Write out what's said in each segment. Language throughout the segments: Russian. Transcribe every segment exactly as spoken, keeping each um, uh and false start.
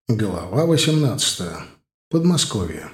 Глава восемнадцатая. Подмосковье.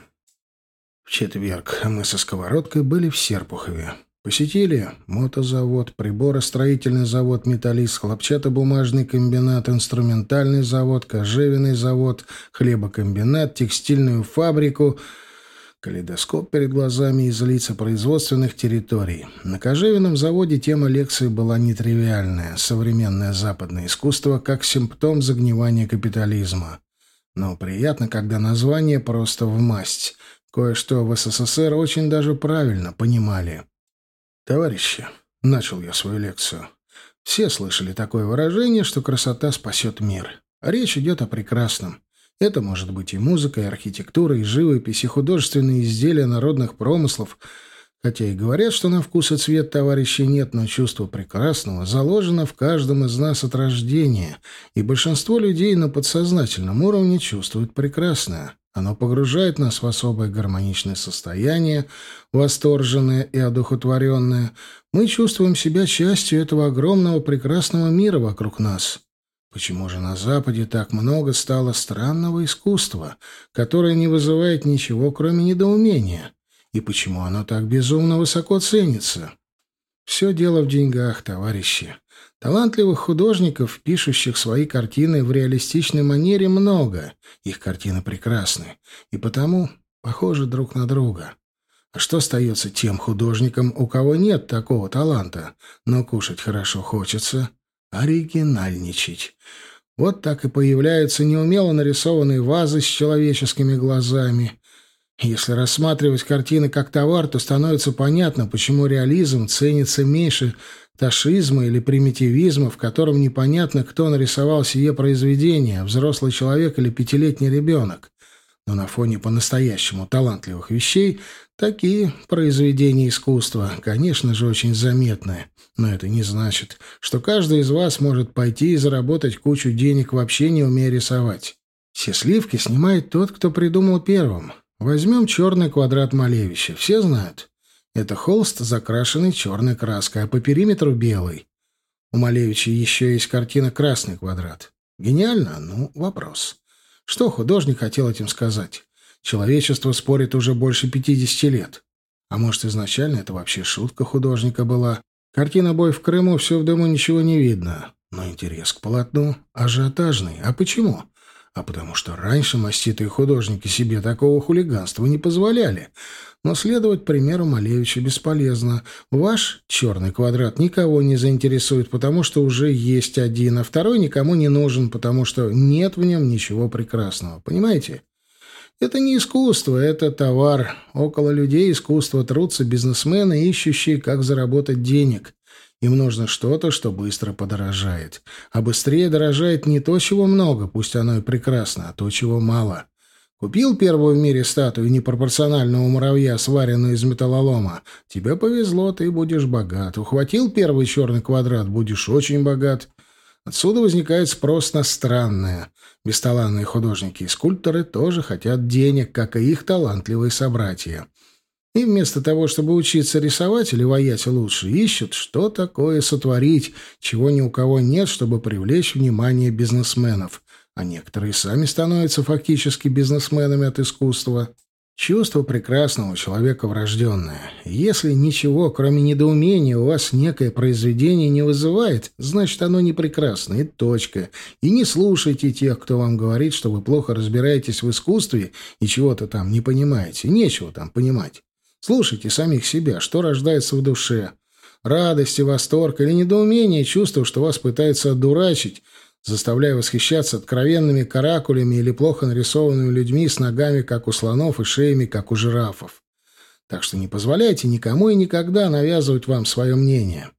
В четверг мы со Сковородкой были в Серпухове. Посетили мотозавод, приборостроительный завод «Металлист», хлопчатобумажный комбинат, инструментальный завод, кожевенный завод, хлебокомбинат, текстильную фабрику. Калейдоскоп перед глазами из лица производственных территорий. На кожевенном заводе тема лекции была нетривиальная: современное западное искусство как симптом загнивания капитализма. Но приятно, когда название просто в масть. Кое-что в СССР очень даже правильно понимали. «Товарищи», — начал я свою лекцию, — «все слышали такое выражение, что красота спасет мир. Речь идет о прекрасном. Это может быть и музыка, и архитектура, и живопись, и художественные изделия народных промыслов. Хотя и говорят, что на вкус и цвет товарищей нет, но чувство прекрасного заложено в каждом из нас от рождения, и большинство людей на подсознательном уровне чувствует прекрасное. Оно погружает нас в особое гармоничное состояние, восторженное и одухотворенное. Мы чувствуем себя частью этого огромного прекрасного мира вокруг нас. Почему же на Западе так много стало странного искусства, которое не вызывает ничего, кроме недоумения? И почему оно так безумно высоко ценится? Все дело в деньгах, товарищи. Талантливых художников, пишущих свои картины в реалистичной манере, много. Их картины прекрасны. И потому похожи друг на друга. А что остается тем художникам, у кого нет такого таланта, но кушать хорошо хочется? Оригинальничать. Вот так и появляются неумело нарисованные вазы с человеческими глазами. Если рассматривать картины как товар, то становится понятно, почему реализм ценится меньше ташизма или примитивизма, в котором непонятно, кто нарисовал сие произведение, взрослый человек или пятилетний ребенок. Но на фоне по-настоящему талантливых вещей такие произведения искусства, конечно же, очень заметны. Но это не значит, что каждый из вас может пойти и заработать кучу денег, вообще не умея рисовать. Все сливки снимает тот, кто придумал первым. Возьмем черный квадрат Малевича. Все знают. Это холст, закрашенный черной краской, а по периметру белый. У Малевича еще есть картина «Красный квадрат». Гениально? Ну, вопрос. Что художник хотел этим сказать? Человечество спорит уже больше пятидесяти лет. А может, изначально это вообще шутка художника была? Картина «Бой в Крыму», все в дыму, ничего не видно. Но интерес к полотну ажиотажный. А почему? А потому что раньше маститые художники себе такого хулиганства не позволяли. Но следовать примеру Малевича бесполезно. Ваш черный квадрат никого не заинтересует, потому что уже есть один, а второй никому не нужен, потому что нет в нем ничего прекрасного. Понимаете? Это не искусство, это товар. Около людей искусства трутся бизнесмены, ищущие, как заработать денег. Им нужно что-то, что быстро подорожает. А быстрее дорожает не то, чего много, пусть оно и прекрасно, а то, чего мало. Купил первую в мире статую непропорционального муравья, сваренную из металлолома. Тебе повезло, ты будешь богат. Ухватил первый черный квадрат, будешь очень богат. Отсюда возникает спрос на странное. Бесталанные художники и скульпторы тоже хотят денег, как и их талантливые собратья. И вместо того, чтобы учиться рисовать или ваять лучше, ищут, что такое сотворить, чего ни у кого нет, чтобы привлечь внимание бизнесменов. А некоторые сами становятся фактически бизнесменами от искусства. Чувство прекрасного человека врожденное. Если ничего, кроме недоумения, у вас некое произведение не вызывает, значит, оно не прекрасно, и точка. И не слушайте тех, кто вам говорит, что вы плохо разбираетесь в искусстве и чего-то там не понимаете. Нечего там понимать. Слушайте самих себя, что рождается в душе. Радость и восторг или недоумение, чувство, что вас пытаются одурачить, заставляя восхищаться откровенными каракулями или плохо нарисованными людьми с ногами, как у слонов, и шеями, как у жирафов. Так что не позволяйте никому и никогда навязывать вам свое мнение.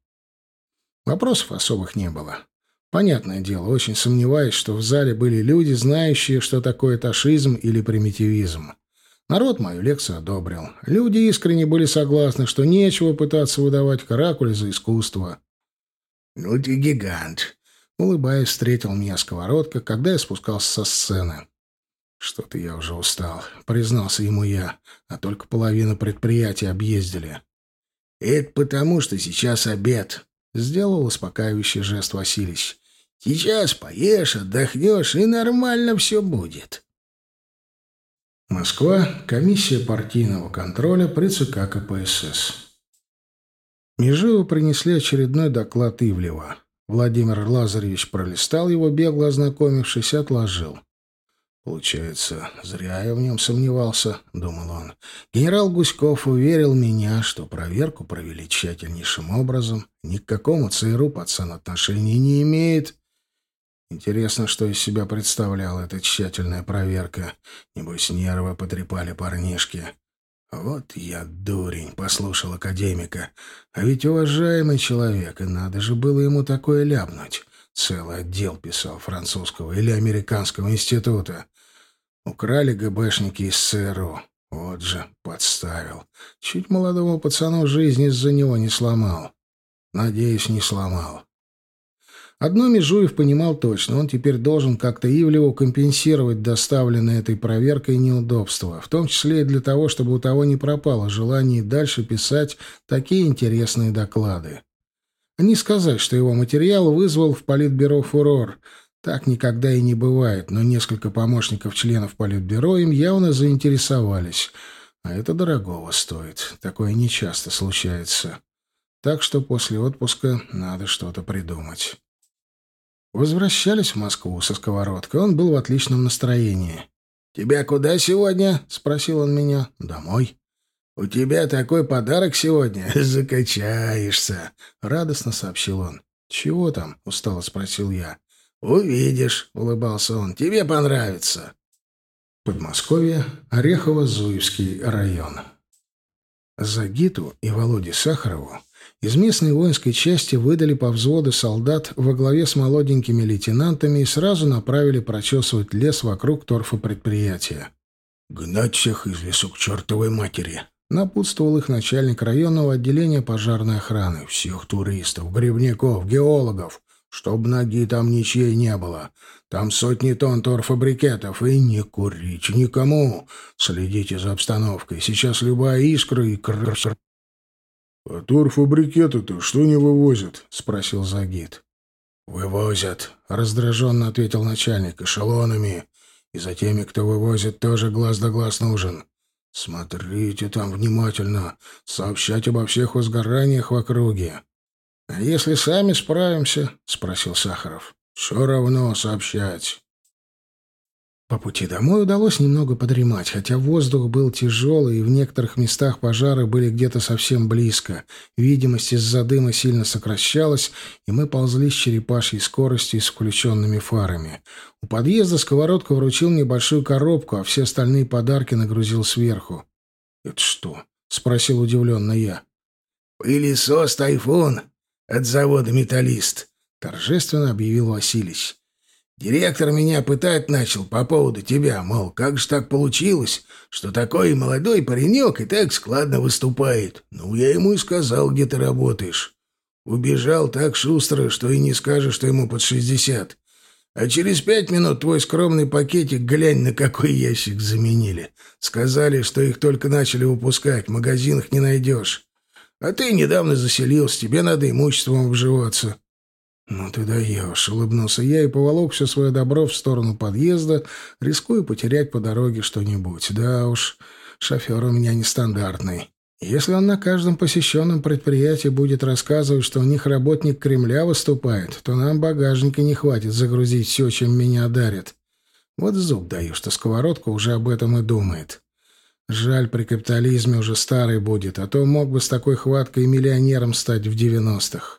Вопросов особых не было. Понятное дело, очень сомневаюсь, что в зале были люди, знающие, что такое ташизм или примитивизм. Народ мою лекцию одобрил. Люди искренне были согласны, что нечего пытаться выдавать каракули за искусство. «Ну ты гигант!» — улыбаясь, встретил меня Сковородка, когда я спускался со сцены. «Что-то я уже устал», — признался ему я, а только половину предприятия объездили. «Это потому, что сейчас обед», — сделал успокаивающий жест Василич. Сейчас поешь, отдохнешь, и нормально все будет. Москва. Комиссия партийного контроля при ЦК КПСС. Межеву принесли очередной доклад Ивлева. Владимир Лазаревич пролистал его, бегло ознакомившись, и отложил. «Получается, зря я в нем сомневался», — думал он. «Генерал Гуськов уверил меня, что проверку провели тщательнейшим образом, ни к какому ЦРУ пацан отношения не имеет. Интересно, что из себя представляла эта тщательная проверка. Небось, нервы потрепали парнишки. Вот я дурень, послушал академика. А ведь уважаемый человек, и надо же было ему такое ляпнуть. Целый отдел писал французского или американского института. Украли ГБшники из ЦРУ. Вот же, подставил. Чуть молодому пацану жизнь из-за него не сломал. Надеюсь, не сломал. Одно Межуев понимал точно. Он теперь должен как-то Ивлеву компенсировать доставленные этой проверкой неудобства, в том числе и для того, чтобы у того не пропало желание дальше писать такие интересные доклады. А не сказать, что его материал вызвал в Политбюро фурор. Так никогда и не бывает, но несколько помощников членов Политбюро им явно заинтересовались. А это дорогого стоит. Такое нечасто случается. Так что после отпуска надо что-то придумать. Возвращались в Москву со сковородкой. Он был в отличном настроении. «Тебя куда сегодня?» — спросил он меня. «Домой». «У тебя такой подарок сегодня. Закачаешься», — радостно сообщил он. «Чего там?» — устало спросил я. «Увидишь», — улыбался он. «Тебе понравится». Подмосковье, Орехово-Зуевский район. Загиту и Володе Сахарову из местной воинской части выдали по взводу солдат во главе с молоденькими лейтенантами и сразу направили прочесывать лес вокруг торфопредприятия. «Гнать всех из лесу к чертовой матери!» — напутствовал их начальник районного отделения пожарной охраны. «Всех туристов, грибников, геологов, чтоб ноги там ничьей не было. Там сотни тонн торфобрикетов, и не курить никому. Следите за обстановкой. Сейчас любая искра и крр...» «А торфобрикеты-то что не вывозят?» — спросил Загид. «Вывозят», — раздраженно ответил начальник, — «эшелонами. И за теми, кто вывозит, тоже глаз да глаз нужен. Смотрите там внимательно, сообщать обо всех возгораниях в округе». «А если сами справимся?» — спросил Сахаров. «Все равно сообщать». По пути домой удалось немного подремать, хотя воздух был тяжелый, и в некоторых местах пожары были где-то совсем близко. Видимость из-за дыма сильно сокращалась, и мы ползли с черепашьей скоростью и с включенными фарами. У подъезда сковородка вручил мне большую коробку, а все остальные подарки нагрузил сверху. «Это что?» — спросил удивленно я. «Пылесос «Тайфун» от завода «Металлист», — торжественно объявил Василич. «Директор меня пытать начал по поводу тебя, мол, как же так получилось, что такой молодой паренек и так складно выступает. Ну, я ему и сказал, где ты работаешь. Убежал так шустро, что и не скажешь, что ему под шестьдесят. А через пять минут твой скромный пакетик, глянь, на какой ящик заменили. Сказали, что их только начали выпускать, в магазинах не найдешь. А ты недавно заселился, тебе надо имуществом обживаться». «Ну ты даешь», — улыбнулся я и поволок все свое добро в сторону подъезда, рискуя потерять по дороге что-нибудь. Да уж, шофер у меня нестандартный. Если он на каждом посещенном предприятии будет рассказывать, что у них работник Кремля выступает, то нам багажника не хватит загрузить все, чем меня одарят. Вот зуб даю, что сковородка уже об этом и думает. Жаль, при капитализме уже старый будет, а то мог бы с такой хваткой миллионером стать в девяностых.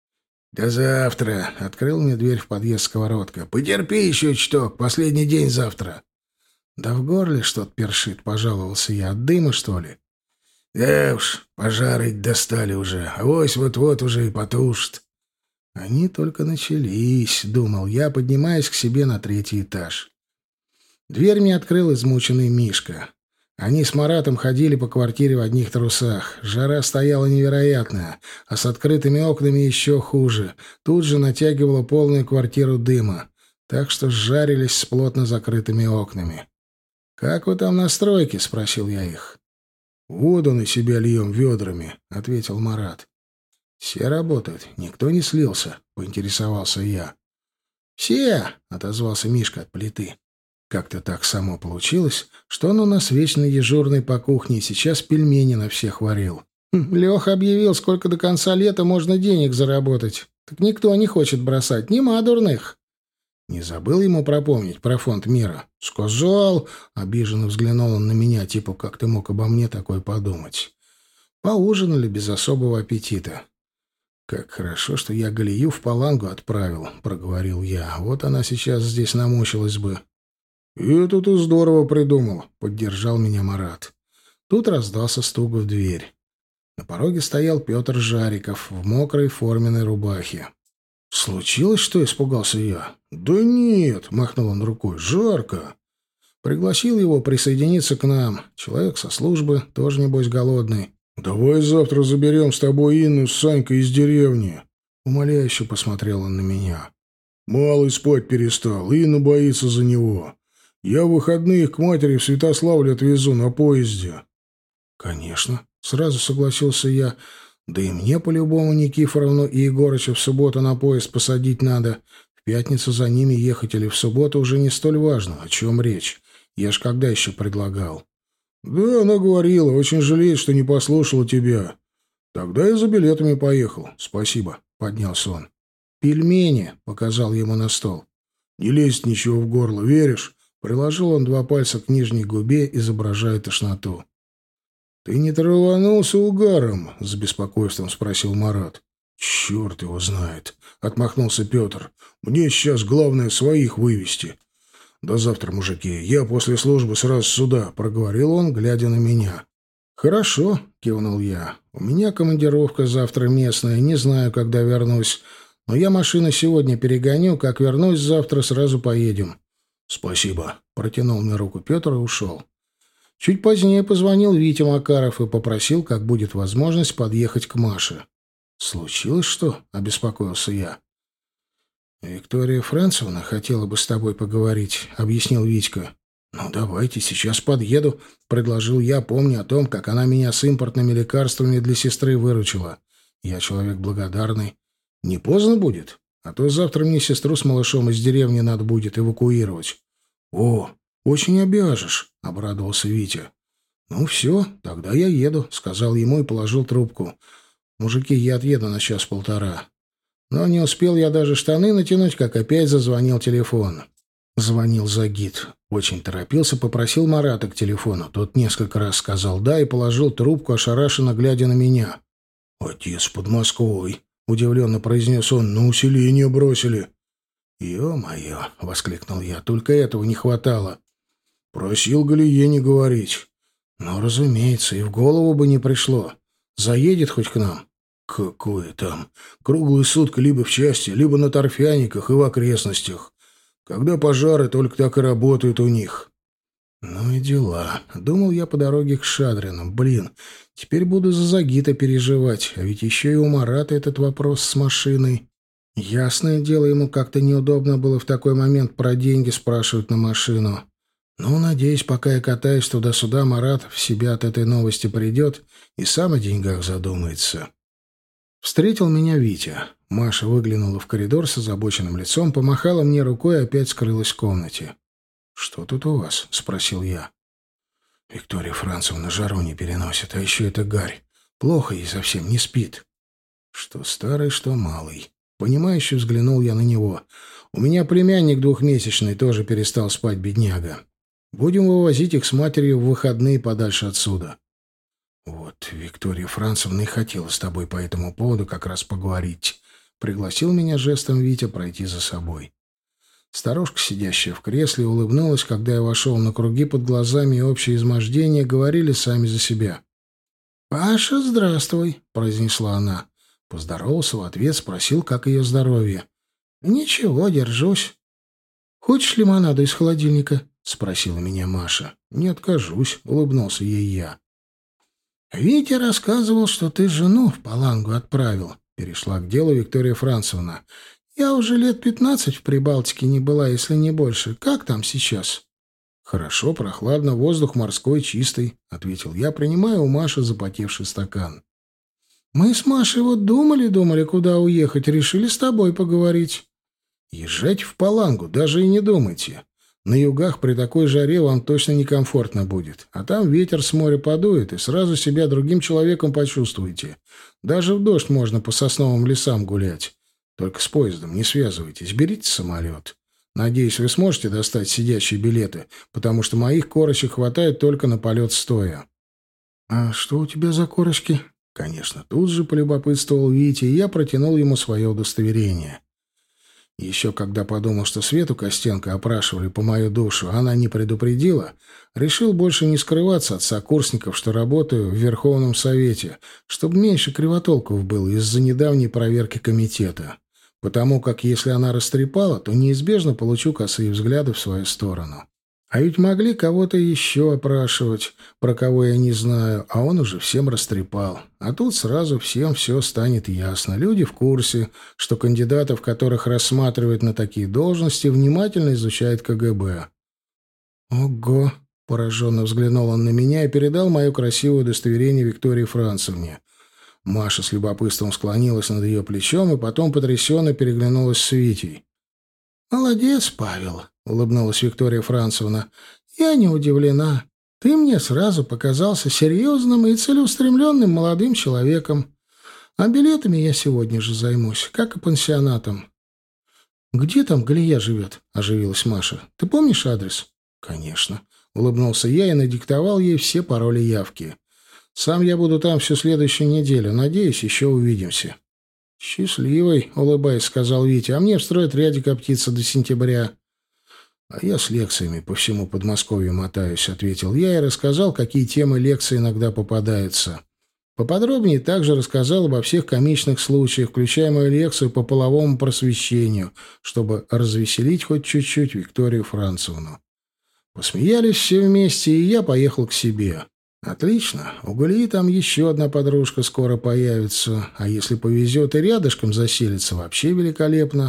«До завтра!» — открыл мне дверь в подъезд сковородка. «Потерпи еще чуток, последний день завтра». «Да в горле что-то першит», — пожаловался я. «От дыма, что ли?» «Да уж, пожары достали уже, авось вот-вот уже и потушат». «Они только начались», — думал я, поднимаясь к себе на третий этаж. Дверь мне открыл измученный Мишка. Они с Маратом ходили по квартире в одних трусах. Жара стояла невероятная, а с открытыми окнами еще хуже. Тут же натягивала полную квартиру дыма, так что сжарились с плотно закрытыми окнами. «Как вы там на стройке?» — спросил я их. «Воду на себя льем ведрами», — ответил Марат. «Все работают, никто не слился», — поинтересовался я. «Все!» — отозвался Мишка от плиты. Как-то так само получилось, что он у нас вечно дежурный по кухне и сейчас пельмени на всех варил. Хм, Леха объявил, сколько до конца лета можно денег заработать. Так никто не хочет бросать, нема дурных. Не забыл ему пропомнить про фонд мира? Сказал, обиженно взглянул он на меня, типа, как ты мог обо мне такое подумать. Поужинали без особого аппетита. «Как хорошо, что я Галию в Палангу отправил», — проговорил я. «Вот она сейчас здесь намучилась бы». «Это ты здорово придумал», — поддержал меня Марат. Тут раздался стук в дверь. На пороге стоял Петр Жариков в мокрой форменной рубахе. «Случилось, что?» — испугался я. «Да нет», — махнул он рукой, — «жарко». Пригласил его присоединиться к нам. Человек со службы, тоже, небось, голодный. «Давай завтра заберем с тобой Инну с Санькой из деревни». Умоляюще посмотрел он на меня. «Малый спать перестал, Инна боится за него. Я в выходные их к матери в Святославль отвезу на поезде». «Конечно», — сразу согласился я. «Да и мне по-любому Никифоровну и Егорыча в субботу на поезд посадить надо. В пятницу за ними ехать или в субботу уже не столь важно. О чем речь? Я ж когда еще предлагал?» «Да, она говорила. Очень жалеет, что не послушала тебя. Тогда я за билетами поехал. Спасибо», — поднялся он. «Пельмени», — показал ему на стол. «Не лезет ничего в горло, веришь?» Приложил он два пальца к нижней губе, изображая тошноту. «Ты не траванулся угаром?» — с беспокойством спросил Марат. «Черт его знает», — отмахнулся Петр. «Мне сейчас главное своих вывести». «До завтра, мужики. Я после службы сразу сюда», — проговорил он, глядя на меня. «Хорошо», — кивнул я. «У меня командировка завтра местная, не знаю, когда вернусь. Но я машину сегодня перегоню, как вернусь завтра, сразу поедем». «Спасибо», — протянул мне руку Петр и ушел. Чуть позднее позвонил Витя Макаров и попросил, как будет возможность, подъехать к Маше. «Случилось что?» — обеспокоился я. «Виктория Францевна хотела бы с тобой поговорить», — объяснил Витька. «Ну, давайте, сейчас подъеду», — предложил я, помня о том, как она меня с импортными лекарствами для сестры выручила. Я человек благодарный. Не поздно будет? А то завтра мне сестру с малышом из деревни надо будет эвакуировать». «О, очень обяжешь», — обрадовался Витя. «Ну все, тогда я еду», — сказал ему и положил трубку. «Мужики, я отъеду на час-полтора». Но не успел я даже штаны натянуть, как опять зазвонил телефон. Звонил Загид. Очень торопился, попросил Марата к телефону. Тот несколько раз сказал «да» и положил трубку, ошарашенно глядя на меня. «Отец под Москвой», — удивленно произнес он, — «на усиление бросили». «Ё-моё», — воскликнул я, — «только этого не хватало». Просил Галие не говорить. «Ну, разумеется, и в голову бы не пришло. Заедет хоть к нам?» «Какое там? Круглые сутки либо в части, либо на торфяниках и в окрестностях. Когда пожары, только так и работают у них». «Ну и дела. Думал я по дороге к Шадрину. Блин, теперь буду за Загита переживать. А ведь еще и у Марата этот вопрос с машиной. Ясное дело, ему как-то неудобно было в такой момент про деньги спрашивать на машину. Ну, надеюсь, пока я катаюсь туда-сюда, Марат в себя от этой новости придет и сам о деньгах задумается». Встретил меня Витя. Маша выглянула в коридор с озабоченным лицом, помахала мне рукой и опять скрылась в комнате. «Что тут у вас?» — спросил я. «Виктория Францевна жару не переносит, а еще это гарь. Плохо ей совсем, не спит». Что старый, что малый. Понимающе взглянул я на него. У меня племянник двухмесячный тоже перестал спать, бедняга. Будем вывозить их с матерью в выходные подальше отсюда. «Вот, Виктория Францевна и хотела с тобой по этому поводу как раз поговорить». Пригласил меня жестом Витя пройти за собой. Старушка, сидящая в кресле, улыбнулась, когда я вошел. На круги под глазами и общее измождение говорили сами за себя. «Паша, здравствуй», — произнесла она. Поздоровался в ответ, спросил, как ее здоровье. «Ничего, держусь». «Хочешь лимонаду из холодильника?» — спросила меня Маша. «Не откажусь», — улыбнулся ей я. «Витя рассказывал, что ты жену в Палангу отправил», — перешла к делу Виктория Францевна. «Я уже лет пятнадцать в Прибалтике не была, если не больше. Как там сейчас?» «Хорошо, прохладно, воздух морской, чистый», — ответил я, принимая у Маши запотевший стакан. «Мы с Машей вот думали-думали, куда уехать, решили с тобой поговорить». Езжайте в Палангу, даже и не думайте. На югах при такой жаре вам точно некомфортно будет. А там ветер с моря подует, и сразу себя другим человеком почувствуете. Даже в дождь можно по сосновым лесам гулять. Только с поездом не связывайтесь, берите самолет. Надеюсь, вы сможете достать сидящие билеты, потому что моих корочек хватает только на полет стоя». «А что у тебя за корочки?» Конечно, тут же полюбопытствовал Витя, и я протянул ему свое удостоверение. Еще когда подумал, что Свету Костенко опрашивали по мою душу, она не предупредила, решил больше не скрываться от сокурсников, что работаю в Верховном Совете, чтобы меньше кривотолков было из-за недавней проверки комитета. Потому как если она растрепала, то неизбежно получу косые взгляды в свою сторону. А ведь могли кого-то еще опрашивать, про кого я не знаю, а он уже всем растрепал. А тут сразу всем все станет ясно. Люди в курсе, что кандидатов, которых рассматривают на такие должности, внимательно изучает ка гэ бэ. «Ого!» — пораженно взглянул он на меня и передал мое красивое удостоверение Виктории Францевне. Маша с любопытством склонилась над ее плечом и потом потрясенно переглянулась с Витей. «Молодец, Павел!» — улыбнулась Виктория Францевна. «Я не удивлена. Ты мне сразу показался серьезным и целеустремленным молодым человеком. А билетами я сегодня же займусь, как и пансионатом». «Где там Галия живет?» — оживилась Маша. «Ты помнишь адрес?» «Конечно», — улыбнулся я и надиктовал ей все пароли явки. «Сам я буду там всю следующую неделю. Надеюсь, еще увидимся». «Счастливый», — улыбаясь, сказал Витя, — «а мне в стройотряде коптиться до сентября». «А я с лекциями по всему Подмосковью мотаюсь», — ответил я и рассказал, какие темы лекций иногда попадаются. Поподробнее также рассказал обо всех комичных случаях, включая мою лекцию по половому просвещению, чтобы развеселить хоть чуть-чуть Викторию Францевну. Посмеялись все вместе, и я поехал к себе. «Отлично. У Галии там еще одна подружка скоро появится, а если повезет и рядышком заселится, вообще великолепно».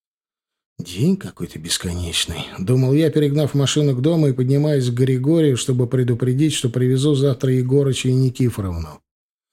«День какой-то бесконечный», — думал я, перегнав машину к дому и поднимаясь к Григорию, чтобы предупредить, что привезу завтра Егорыча и Никифоровну.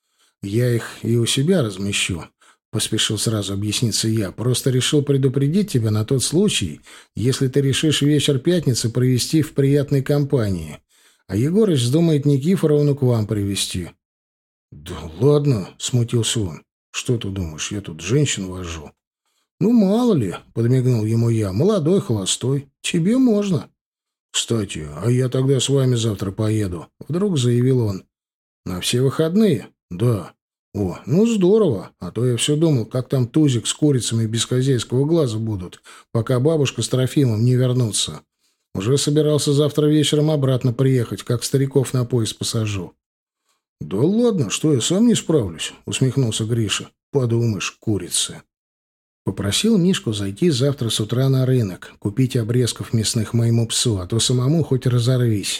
«Я их и у себя размещу», — поспешил сразу объясниться я. «Просто решил предупредить тебя на тот случай, если ты решишь вечер пятницы провести в приятной компании, а Егорыч вздумает Никифоровну к вам привезти». «Да ладно», — смутился он. «Что ты думаешь, я тут женщин вожу?» «Ну, мало ли», — подмигнул ему я, — «молодой, холостой. Тебе можно». «Кстати, а я тогда с вами завтра поеду», — вдруг заявил он. «На все выходные?» «Да». «О, ну здорово, а то я все думал, как там тузик с курицами без хозяйского глаза будут, пока бабушка с Трофимом не вернутся. Уже собирался завтра вечером обратно приехать, как стариков на поезд посажу». «Да ладно, что я сам не справлюсь», — усмехнулся Гриша. «Подумаешь, курицы». Попросил Мишку зайти завтра с утра на рынок, купить обрезков мясных моему псу, а то самому хоть разорвись.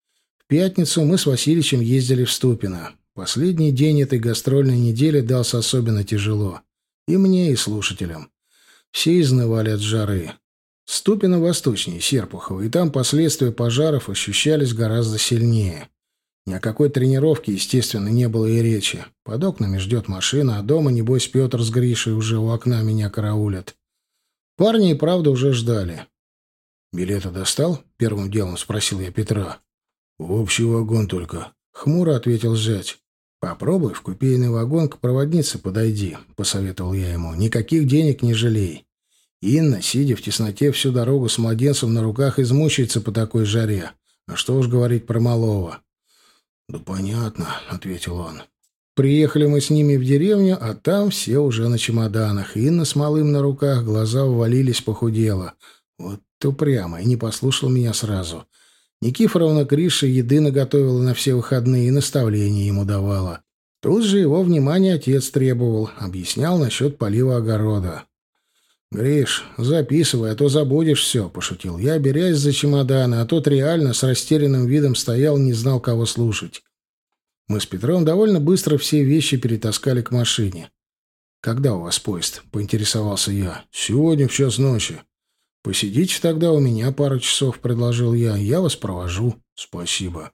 В пятницу мы с Васильичем ездили в Ступино. Последний день этой гастрольной недели дался особенно тяжело. И мне, и слушателям. Все изнывали от жары. Ступино восточнее Серпухова, и там последствия пожаров ощущались гораздо сильнее. Ни о какой тренировке, естественно, не было и речи. Под окнами ждет машина, а дома, небось, Петр с Гришей уже у окна меня караулят. Парни и правда уже ждали. «Билеты достал?» — первым делом спросил я Петра. «В общий вагон только», — хмуро ответил зять. «Попробуй в купейный вагон к проводнице подойди», — посоветовал я ему. «Никаких денег не жалей. Инна, сидя в тесноте всю дорогу с младенцем на руках, измучается по такой жаре. А что уж говорить про малого». «Да понятно», — ответил он. Приехали мы с ними в деревню, а там все уже на чемоданах. Инна с малым на руках, глаза ввалились, похудела. Вот упрямо, и не послушал меня сразу. Никифоровна Грише еды наготовила на все выходные и наставления ему давала. Тут же его внимание отец требовал, объяснял насчет полива огорода. «Гриш, записывай, а то забудешь все», — пошутил я, берясь за чемоданы, а тот реально с растерянным видом стоял, не знал, кого слушать. Мы с Петром довольно быстро все вещи перетаскали к машине. «Когда у вас поезд?» — поинтересовался я. «Сегодня в час ночи». «Посидите тогда у меня пару часов», — предложил я. «Я вас провожу». «Спасибо».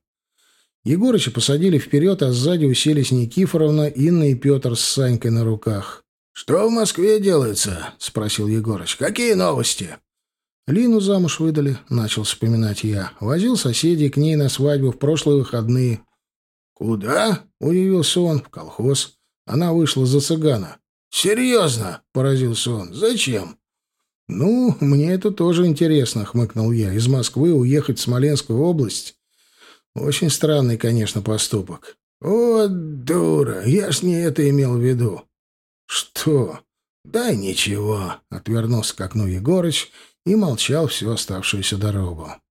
Егорыча посадили вперед, а сзади уселись Никифоровна, Инна и Петр с Санькой на руках. «Что в Москве делается?» — спросил Егорыч. «Какие новости?» «Лину замуж выдали», — начал вспоминать я. «Возил соседей к ней на свадьбу в прошлые выходные». «Куда?» — удивился он. «В колхоз. Она вышла за цыгана». «Серьезно?» — поразился он. «Зачем?» «Ну, мне это тоже интересно», — хмыкнул я. «Из Москвы уехать в Смоленскую область? Очень странный, конечно, поступок». «О, дура! Я ж не это имел в виду». «Что?» «Да ничего», — отвернулся к окну Егорыч и молчал всю оставшуюся дорогу.